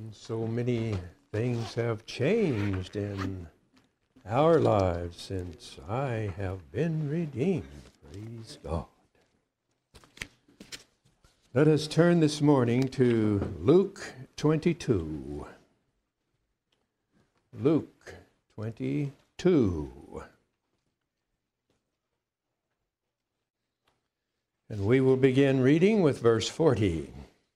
So many things have changed in our lives since I have been redeemed. Praise God. Let us turn this morning to Luke 22. Luke 22. And we will begin reading with verse 40.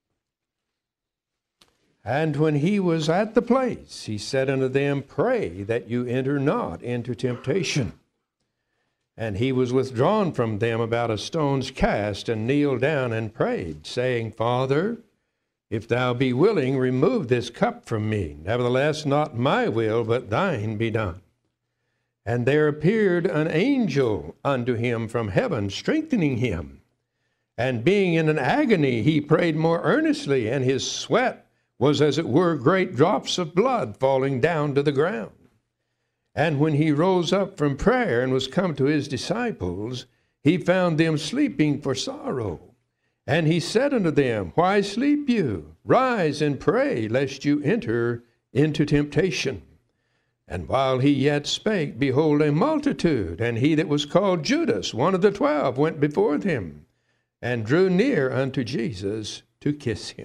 And when he was at the place, he said unto them, Pray that you enter not into temptation. And he was withdrawn from them about a stone's cast, and kneeled down and prayed, saying, Father, if thou be willing, remove this cup from me. Nevertheless, not my will, but thine be done. And there appeared an angel unto him from heaven, strengthening him. And being in an agony, he prayed more earnestly, and his sweat was as it were great drops of blood falling down to the ground. And when he rose up from prayer and was come to his disciples, he found them sleeping for sorrow. And he said unto them, Why sleep you? Rise and pray, lest you enter into temptation. And while he yet spake, behold, a multitude, and he that was called Judas, one of the 12, went before them, and drew near unto Jesus to kiss him.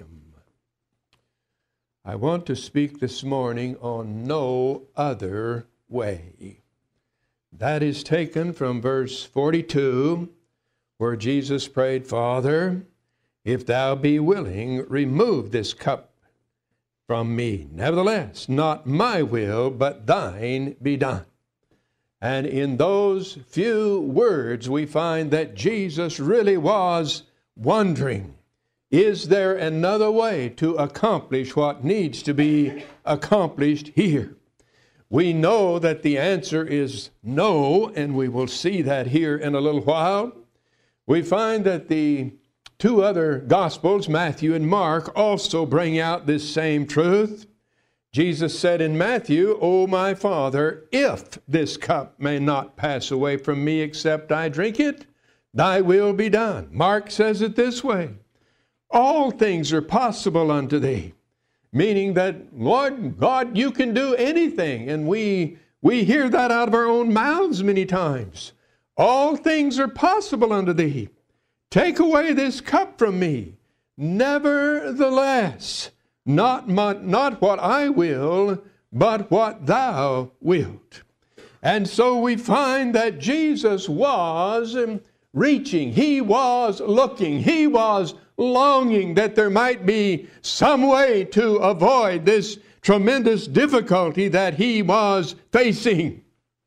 I want to speak this morning on no other way. That is taken from verse 42, where Jesus prayed, Father, if thou be willing, remove this cup from me. Nevertheless, not my will, but thine be done. And in those few words, we find that Jesus really was wondering, is there another way to accomplish what needs to be accomplished here? We know that the answer is no, and we will see that here in a little while. We find that the two other Gospels, Matthew and Mark, also bring out this same truth. Jesus said in Matthew, O my Father, if this cup may not pass away from me except I drink it, thy will be done. Mark says it this way, all things are possible unto thee, meaning that, Lord God, you can do anything. And we hear that out of our own mouths many times. All things are possible unto thee. Take away this cup from me. Nevertheless, not what I will, but what thou wilt. And so we find that Jesus was reaching. He was looking. He was longing that there might be some way to avoid this tremendous difficulty that he was facing.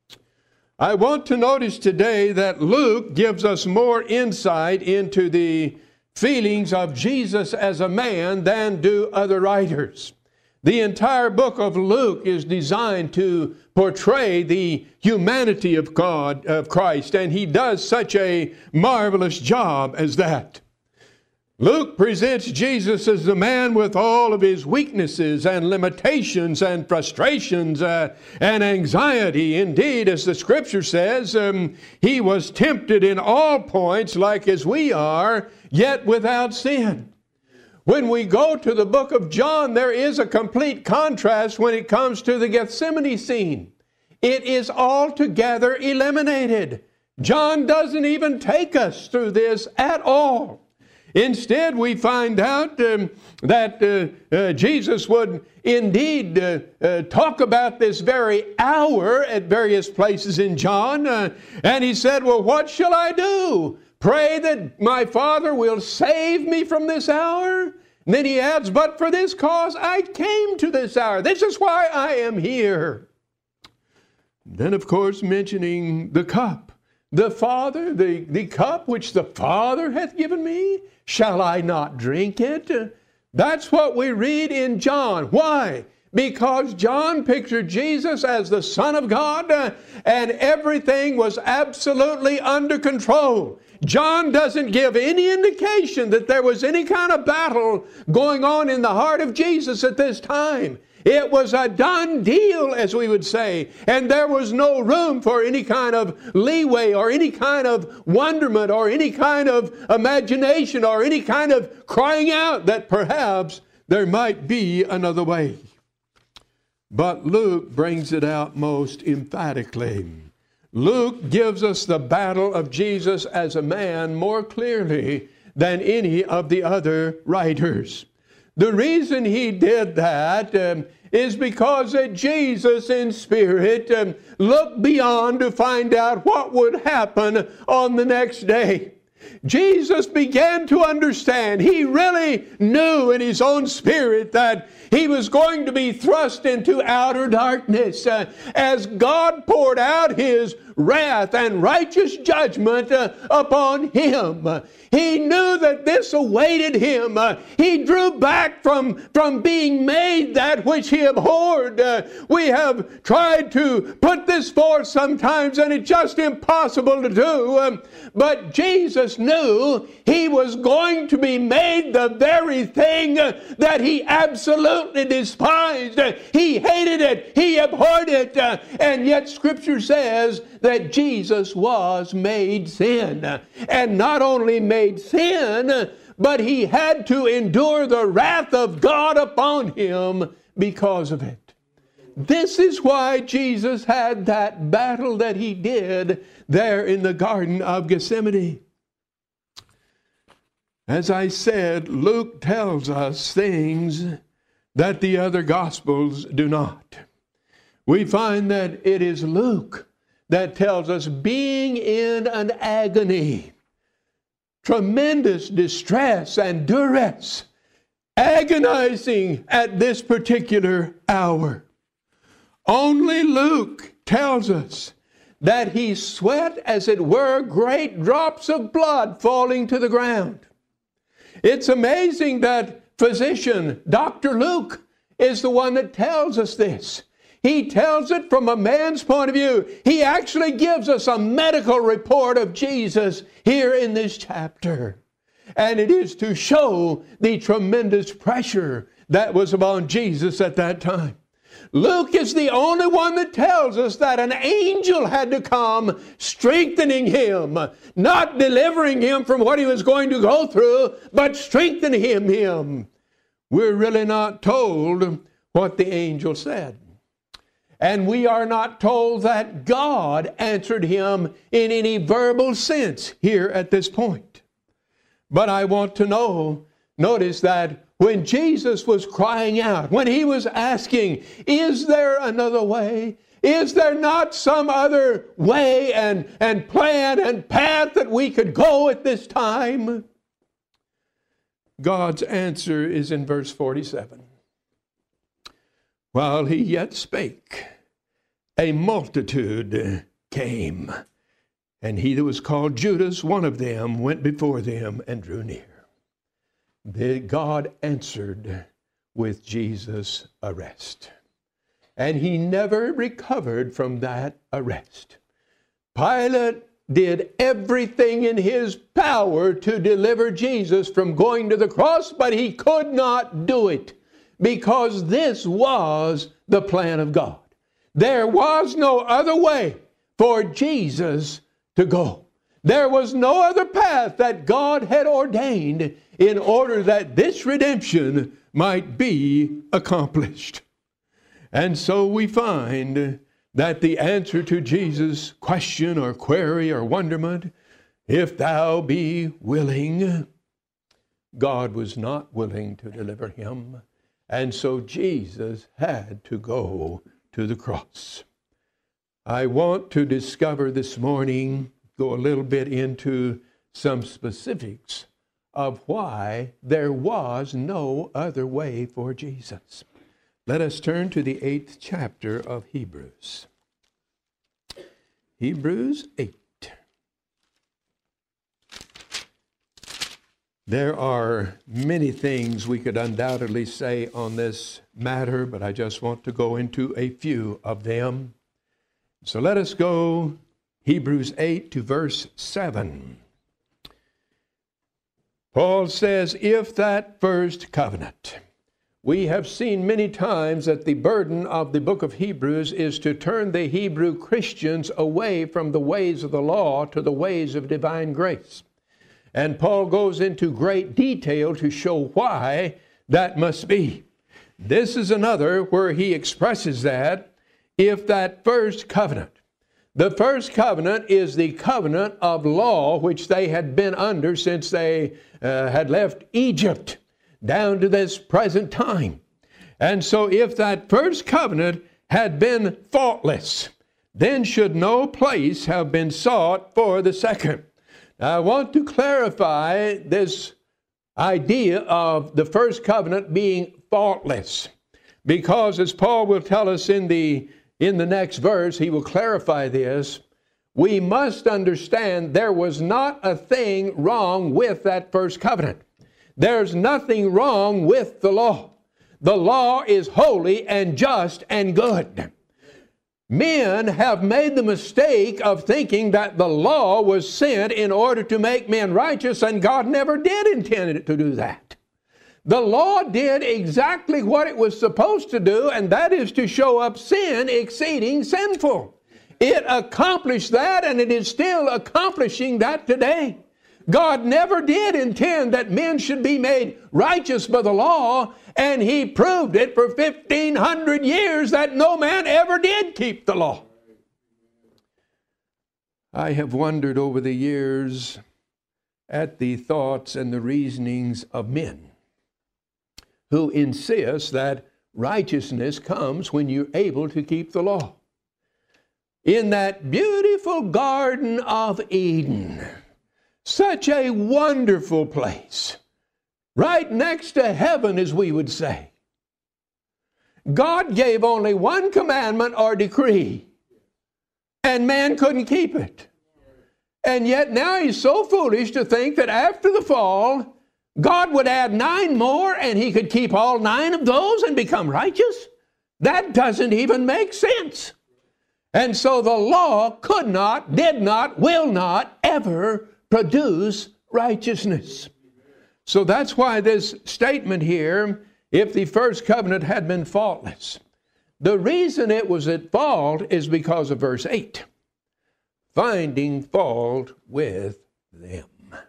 I want to notice today that Luke gives us more insight into the feelings of Jesus as a man than do other writers. The entire book of Luke is designed to portray the humanity of God, of Christ, and he does such a marvelous job as that. Luke presents Jesus as the man with all of his weaknesses and limitations and frustrations and anxiety. Indeed, as the Scripture says, he was tempted in all points like as we are, yet without sin. When we go to the book of John, there is a complete contrast when it comes to the Gethsemane scene. It is altogether eliminated. John doesn't even take us through this at all. Instead, we find out that Jesus would indeed talk about this very hour at various places in John. And he said, well, what shall I do? Pray that my Father will save me from this hour? And then he adds, but for this cause I came to this hour. This is why I am here. Then, of course, mentioning the cup. The Father, the cup which the Father hath given me, shall I not drink it? That's what we read in John. Why? Because John pictured Jesus as the Son of God, and everything was absolutely under control. John doesn't give any indication that there was any kind of battle going on in the heart of Jesus at this time. It was a done deal, as we would say, and there was no room for any kind of leeway or any kind of wonderment or any kind of imagination or any kind of crying out that perhaps there might be another way. But Luke brings it out most emphatically. Luke gives us the battle of Jesus as a man more clearly than any of the other writers. The reason he did that is because that Jesus in spirit looked beyond to find out what would happen on the next day. Jesus began to understand. He really knew in his own spirit that he was going to be thrust into outer darkness as God poured out his wrath and righteous judgment upon him. He knew that this awaited him. He drew back from being made that which he abhorred. We have tried to put this forth sometimes, and it's just impossible to do. But Jesus knew he was going to be made the very thing that he absolutely despised. He hated it. He abhorred it. And yet Scripture says that Jesus was made sin. And not only made sin, but he had to endure the wrath of God upon him because of it. This is why Jesus had that battle that he did there in the Garden of Gethsemane. As I said, Luke tells us things that the other Gospels do not. We find that it is Luke that tells us being in an agony, tremendous distress and duress, agonizing at this particular hour. Only Luke tells us that he sweat, as it were, great drops of blood falling to the ground. It's amazing that physician, Dr. Luke, is the one that tells us this. He tells it from a man's point of view. He actually gives us a medical report of Jesus here in this chapter. And it is to show the tremendous pressure that was upon Jesus at that time. Luke is the only one that tells us that an angel had to come strengthening him, not delivering him from what he was going to go through, but strengthening him. We're really not told what the angel said. And we are not told that God answered him in any verbal sense here at this point. But I want to notice that when Jesus was crying out, when he was asking, is there another way? Is there not some other way and plan and path that we could go at this time? God's answer is in verse 47. While he yet spake, a multitude came, and he that was called Judas, one of them, went before them and drew near. God answered with Jesus' arrest. And he never recovered from that arrest. Pilate did everything in his power to deliver Jesus from going to the cross, but he could not do it because this was the plan of God. There was no other way for Jesus to go. There was no other path that God had ordained in order that this redemption might be accomplished. And so we find that the answer to Jesus' question or query or wonderment, if thou be willing, God was not willing to deliver him. And so Jesus had to go to the cross. I want to discover this morning, go a little bit into some specifics of why there was no other way for Jesus. Let us turn to the 8th chapter of Hebrews. Hebrews 8. There are many things we could undoubtedly say on this matter, but I just want to go into a few of them. So let us go Hebrews 8 to verse 7. Paul says, if that first covenant. We have seen many times that the burden of the book of Hebrews is to turn the Hebrew Christians away from the ways of the law to the ways of divine grace. And Paul goes into great detail to show why that must be. This is another where he expresses that if that first covenant. The first covenant is the covenant of law which they had been under since they had left Egypt down to this present time. And so if that first covenant had been faultless, then should no place have been sought for the second. Now, I want to clarify this idea of the first covenant being faultless, because as Paul will tell us in the next verse, he will clarify this. We must understand there was not a thing wrong with that first covenant. There's nothing wrong with the law. The law is holy and just and good. Men have made the mistake of thinking that the law was sent in order to make men righteous, and God never did intend it to do that. The law did exactly what it was supposed to do, and that is to show up sin exceeding sinful. It accomplished that, and it is still accomplishing that today. God never did intend that men should be made righteous by the law, and He proved it for 1,500 years that no man ever did keep the law. I have wondered over the years at the thoughts and the reasonings of men who insist that righteousness comes when you're able to keep the law. In that beautiful Garden of Eden, such a wonderful place, right next to heaven, as we would say, God gave only one commandment or decree, and man couldn't keep it. And yet now he's so foolish to think that after the fall, God would add 9 more and he could keep all 9 of those and become righteous? That doesn't even make sense. And so the law could not, did not, will not ever produce righteousness. So that's why this statement here, if the first covenant had been faultless, the reason it was at fault is because of verse 8. Finding fault with them.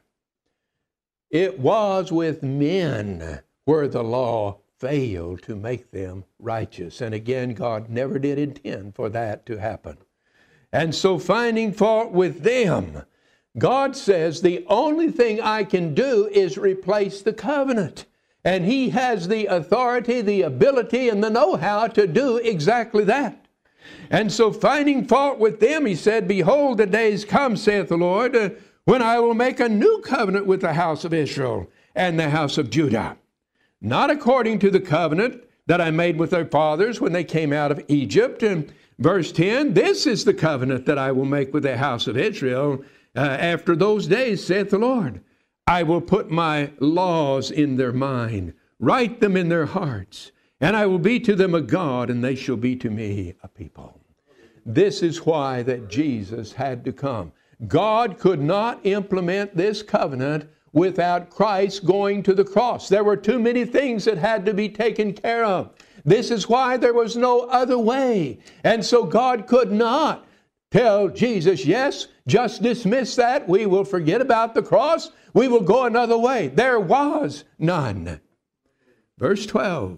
It was with men where the law failed to make them righteous. And again, God never did intend for that to happen. And so finding fault with them, God says the only thing I can do is replace the covenant. And He has the authority, the ability, and the know-how to do exactly that. And so finding fault with them, He said, Behold, the days come, saith the Lord, when I will make a new covenant with the house of Israel and the house of Judah. Not according to the covenant that I made with their fathers when they came out of Egypt. And verse 10, This is the covenant that I will make with the house of Israel after those days, saith the Lord. I will put my laws in their mind, write them in their hearts, and I will be to them a God, and they shall be to me a people. This is why that Jesus had to come. God could not implement this covenant without Christ going to the cross. There were too many things that had to be taken care of. This is why there was no other way. And so God could not tell Jesus, yes, just dismiss that. We will forget about the cross. We will go another way. There was none. Verse 12,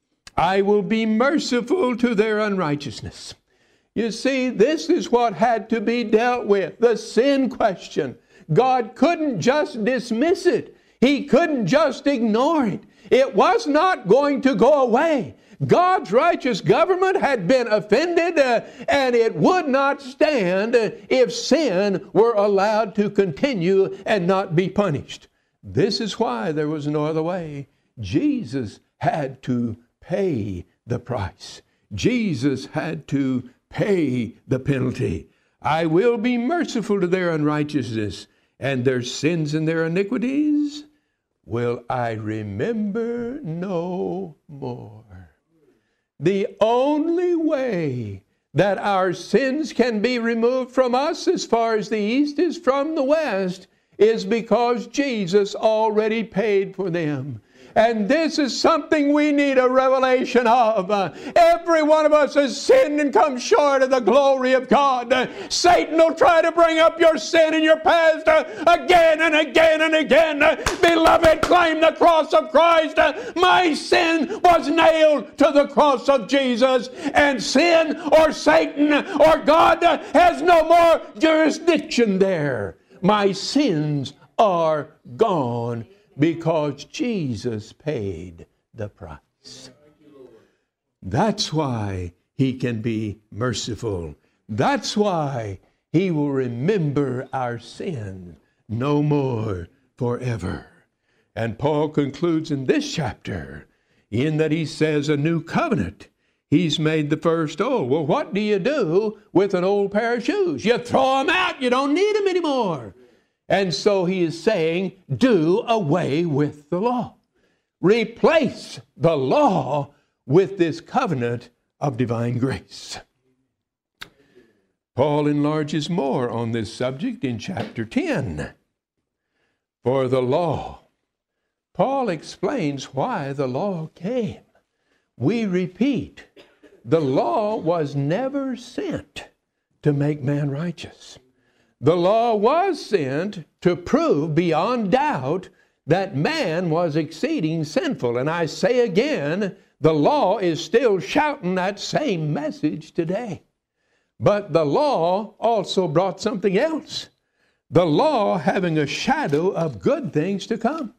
I will be merciful to their unrighteousness. You see, this is what had to be dealt with, the sin question. God couldn't just dismiss it. He couldn't just ignore it. It was not going to go away. God's righteous government had been offended, and it would not stand if sin were allowed to continue and not be punished. This is why there was no other way. Jesus had to pay the price. Jesus had to pay the penalty. I will be merciful to their unrighteousness, and their sins and their iniquities will I remember no more. The only way that our sins can be removed from us as far as the east is from the west is because Jesus already paid for them. And this is something we need a revelation of. Every one of us has sinned and come short of the glory of God. Satan will try to bring up your sin in your past again and again and again. Beloved, claim the cross of Christ. My sin was nailed to the cross of Jesus, and sin or Satan or God has no more jurisdiction there. My sins are gone because Jesus paid the price. That's why He can be merciful. That's why He will remember our sin no more forever. And Paul concludes in this chapter in that he says a new covenant. He's made the first old. Well, what do you do with an old pair of shoes? You throw them out. You don't need them anymore. And so he is saying, do away with the law. Replace the law with this covenant of divine grace. Paul enlarges more on this subject in chapter 10. For the law. Paul explains why the law came. We repeat, the law was never sent to make man righteous. The law was sent to prove beyond doubt that man was exceeding sinful. And I say again, the law is still shouting that same message today. But the law also brought something else. The law having a shadow of good things to come.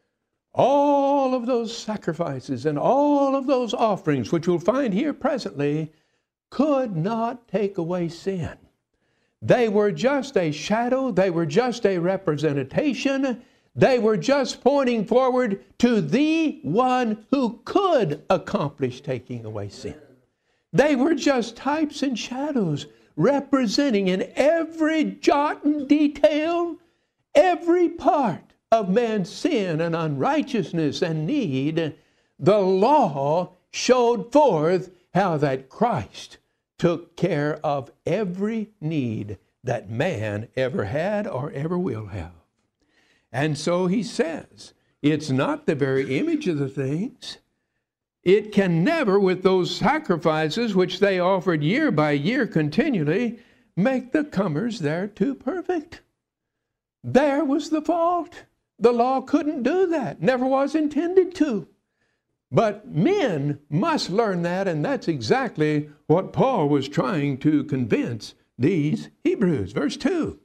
All of those sacrifices and all of those offerings, which we'll find here presently, could not take away sin. They were just a shadow. They were just a representation. They were just pointing forward to the one who could accomplish taking away sin. They were just types and shadows representing in every jot and detail, every part of man's sin and unrighteousness and need. The law showed forth how that Christ took care of every need that man ever had or ever will have. And so he says, it's not the very image of the things. It can never, with those sacrifices which they offered year by year continually, make the comers thereto perfect. There was the fault. The law couldn't do that, never was intended to. But men must learn that, and that's exactly what Paul was trying to convince these Hebrews. Verse 2.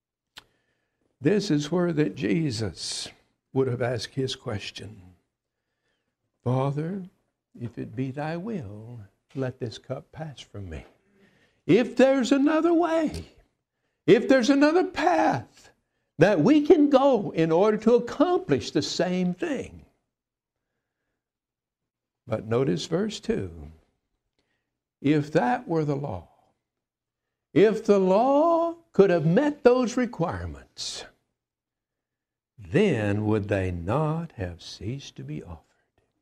This is where that Jesus would have asked his question. Father, if it be thy will, let this cup pass from me. If there's another way, if there's another path that we can go in order to accomplish the same thing. But notice verse 2. If that were the law, if the law could have met those requirements, then would they not have ceased to be offered?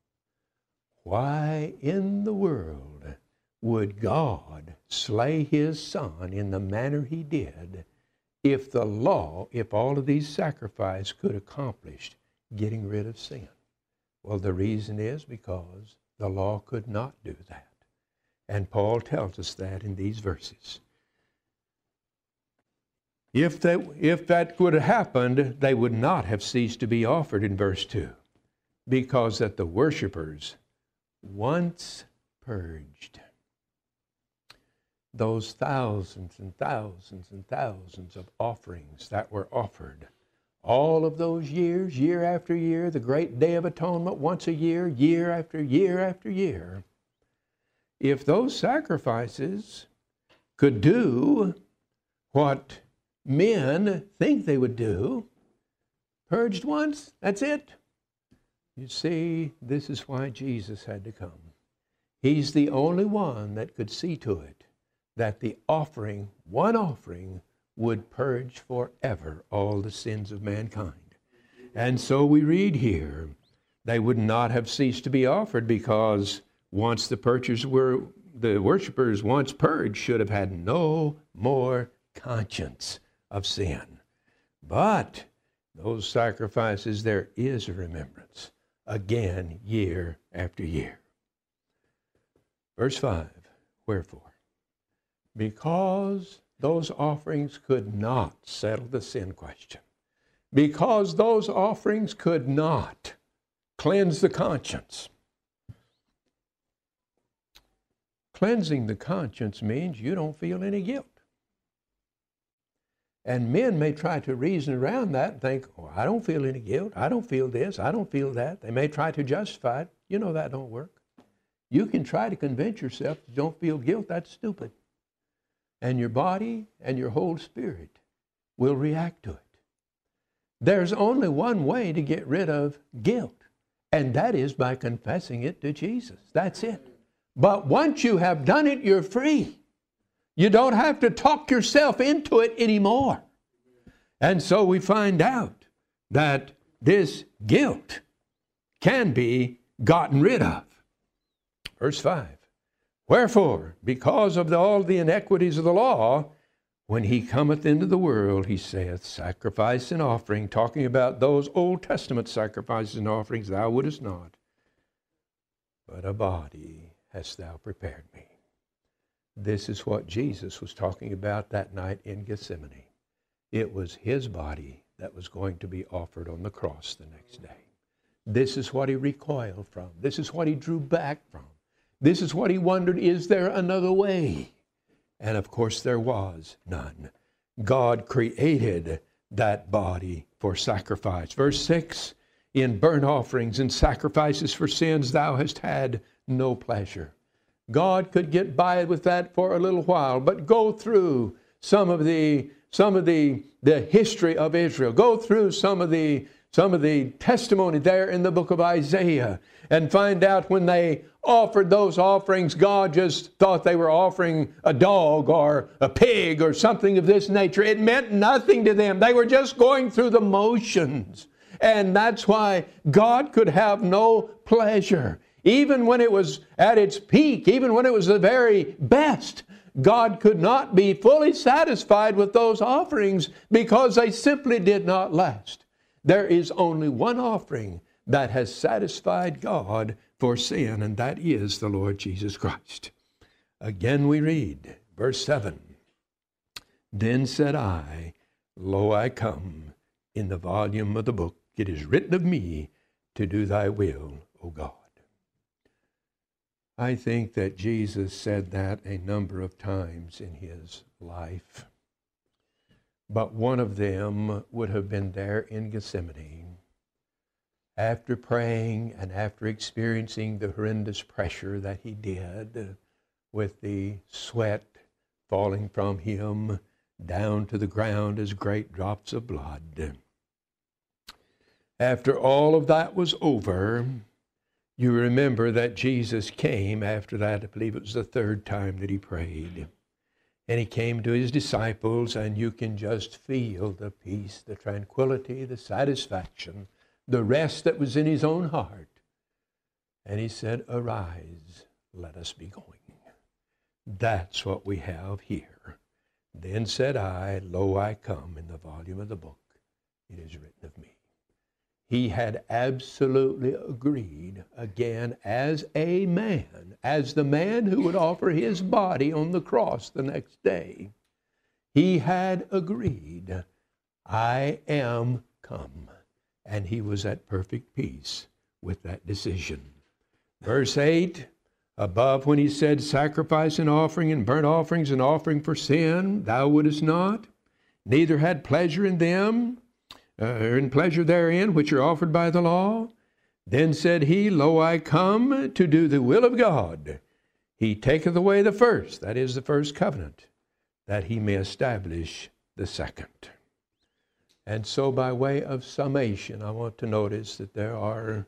Why in the world would God slay his Son in the manner he did if the law, if all of these sacrifices could accomplish getting rid of sin? Well, the reason is because the law could not do that. And Paul tells us that in these verses. If that would have happened, they would not have ceased to be offered in verse 2, because that the worshipers once purged those thousands and thousands and thousands of offerings that were offered. All of those years, year after year, the great Day of Atonement, once a year, year after year after year. If those sacrifices could do what men think they would do, purged once, that's it. You see, this is why Jesus had to come. He's the only one that could see to it that the offering, one offering, would purge forever all the sins of mankind. And so we read here, they would not have ceased to be offered because once the worshipers once purged should have had no more conscience of sin. But those sacrifices, there is a remembrance again year after year. Verse 5, wherefore? Because those offerings could not settle the sin question. Because those offerings could not cleanse the conscience. Cleansing the conscience means you don't feel any guilt. And men may try to reason around that and think, oh, I don't feel any guilt. I don't feel this. I don't feel that. They may try to justify it. You know that don't work. You can try to convince yourself you don't feel guilt. That's stupid. And your body and your whole spirit will react to it. There's only one way to get rid of guilt, and that is by confessing it to Jesus. That's it. But once you have done it, you're free. You don't have to talk yourself into it anymore. And so we find out that this guilt can be gotten rid of. Verse 5. Wherefore, because of all the iniquities of the law, when he cometh into the world, he saith, sacrifice and offering, talking about those Old Testament sacrifices and offerings thou wouldest not, but a body hast thou prepared me. This is what Jesus was talking about that night in Gethsemane. It was his body that was going to be offered on the cross the next day. This is what he recoiled from. This is what he drew back from. This is what he wondered, is there another way? And of course there was none. God created that body for sacrifice. Verse 6, in burnt offerings and sacrifices for sins thou hast had no pleasure. God could get by with that for a little while, but go through some of the history of Israel. Go through some of the testimony there in the book of Isaiah and find out when they offered those offerings, God just thought they were offering a dog or a pig or something of this nature. It meant nothing to them. They were just going through the motions. And that's why God could have no pleasure. Even when it was at its peak, even when it was the very best, God could not be fully satisfied with those offerings because they simply did not last. There is only one offering that has satisfied God for sin, and that is the Lord Jesus Christ. Again we read, verse 7, Then said I, Lo, I come, in the volume of the book it is written of me to do thy will, O God. I think that Jesus said that a number of times in his life. But one of them would have been there in Gethsemane. After praying and after experiencing the horrendous pressure that he did, with the sweat falling from him down to the ground as great drops of blood. After all of that was over, you remember that Jesus came after that. I believe it was the third time that he prayed. And he came to his disciples, and you can just feel the peace, the tranquility, the satisfaction, the rest that was in his own heart. And he said, Arise, let us be going. That's what we have here. Then said I, Lo, I come, in the volume of the book it is written of me. He had absolutely agreed, again, as a man, as the man who would offer his body on the cross the next day. He had agreed, I am come. And he was at perfect peace with that decision. Verse 8, above when he said, Sacrifice and offering and burnt offerings and offering for sin, thou wouldest not, neither had pleasure in them, in pleasure therein, which are offered by the law. Then said he, Lo, I come to do the will of God. He taketh away the first, that is the first covenant, that he may establish the second. And so by way of summation, I want to notice that there are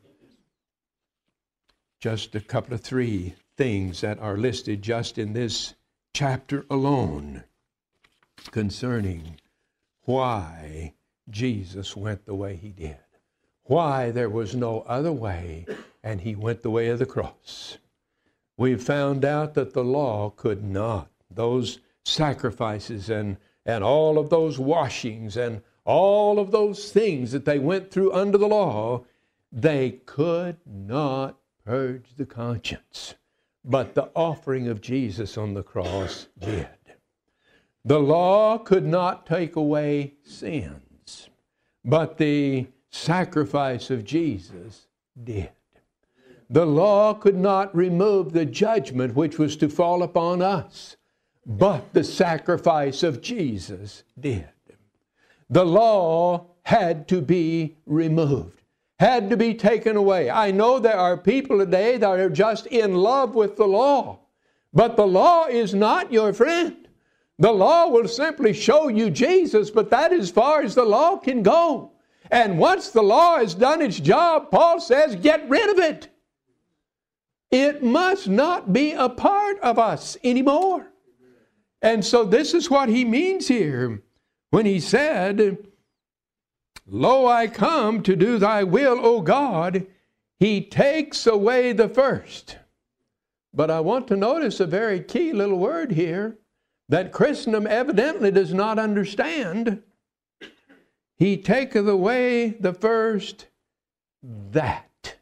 just a couple of three things that are listed just in this chapter alone concerning why Jesus went the way he did. Why there was no other way, and he went the way of the cross. We found out that the law could not. Those sacrifices and all of those washings and all of those things that they went through under the law, They could not purge the conscience, but the offering of Jesus on the cross did. The law could not take away sins, but the sacrifice of Jesus did. The law could not remove the judgment which was to fall upon us, but the sacrifice of Jesus did. The law had to be removed, had to be taken away. I know there are people today that are just in love with the law, but the law is not your friend. The law will simply show you Jesus, but that is as far as the law can go. And once the law has done its job, Paul says, get rid of it. It must not be a part of us anymore. And so this is what he means here when he said, Lo, I come to do thy will, O God. He takes away the first. But I want to notice a very key little word here that Christendom evidently does not understand. He taketh away the first, that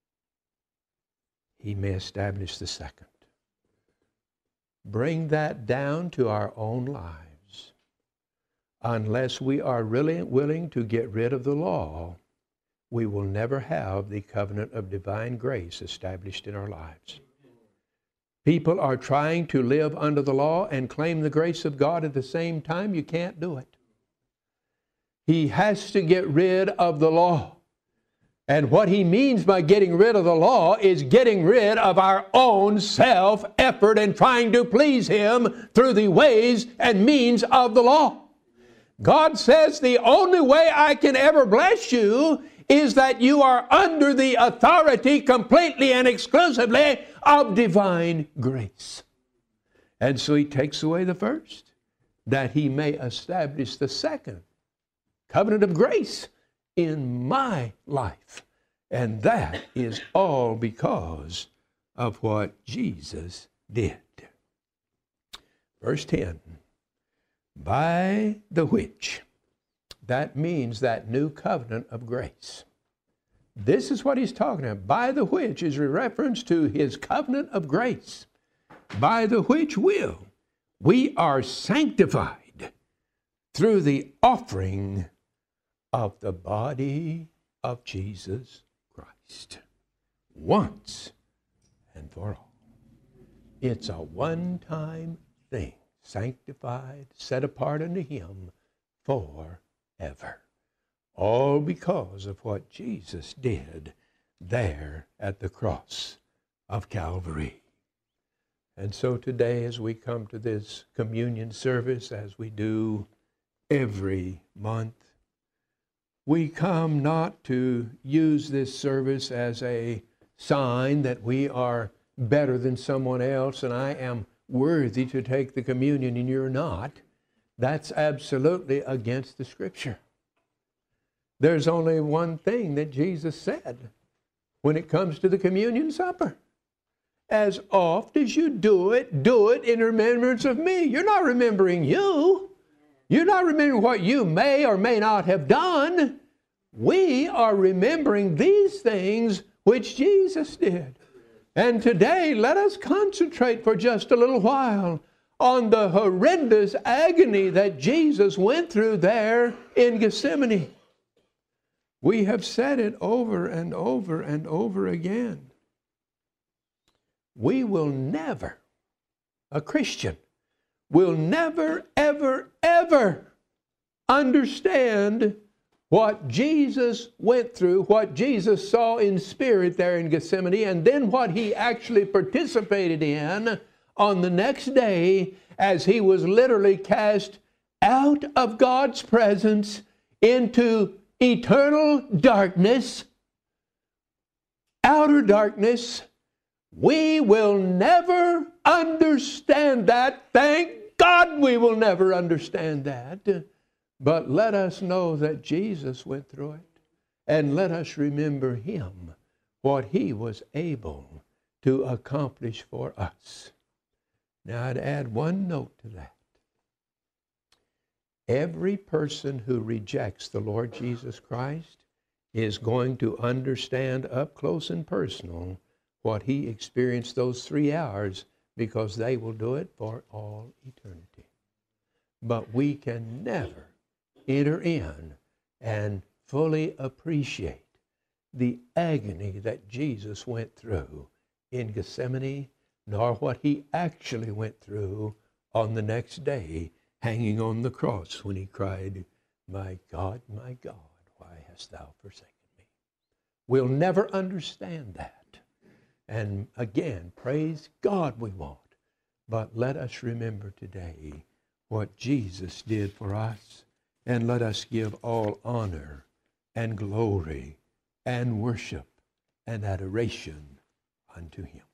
he may establish the second. Bring that down to our own lives. Unless we are really willing to get rid of the law, we will never have the covenant of divine grace established in our lives. People are trying to live under the law and claim the grace of God at the same time. You can't do it. He has to get rid of the law. And what he means by getting rid of the law is getting rid of our own self-effort and trying to please him through the ways and means of the law. God says the only way I can ever bless you is that you are under the authority completely and exclusively of divine grace. And so he takes away the first, that he may establish the second covenant of grace in my life. And that is all because of what Jesus did. Verse 10, by the which, that means that new covenant of grace. This is what he's talking about. By the which is a reference to his covenant of grace. By the which will we are sanctified through the offering of the body of Jesus Christ. Once and for all. It's a one-time thing. Sanctified, set apart unto him forever. All because of what Jesus did there at the cross of Calvary. And so today, as we come to this communion service, as we do every month, we come not to use this service as a sign that we are better than someone else and I am worthy to take the communion and you're not. That's absolutely against the Scripture. There's only one thing that Jesus said when it comes to the communion supper. As oft as you do it in remembrance of me. You're not remembering you. You're not remembering what you may or may not have done. We are remembering these things which Jesus did. And today, let us concentrate for just a little while on the horrendous agony that Jesus went through there in Gethsemane. We have said it over and over and over again. We will never, a Christian, will never, ever, ever understand what Jesus went through, what Jesus saw in spirit there in Gethsemane, and then what he actually participated in on the next day as he was literally cast out of God's presence into eternal darkness, outer darkness. We will never understand that. Thank God we will never understand that. But let us know that Jesus went through it. And let us remember him, what he was able to accomplish for us. Now I'd add one note to that. Every person who rejects the Lord Jesus Christ is going to understand up close and personal what he experienced those 3 hours, because they will do it for all eternity. But we can never enter in and fully appreciate the agony that Jesus went through in Gethsemane, nor what he actually went through on the next day, hanging on the cross, when he cried, my God, why hast thou forsaken me? We'll never understand that. And again, praise God we won't. But let us remember today what Jesus did for us, and let us give all honor and glory and worship and adoration unto him.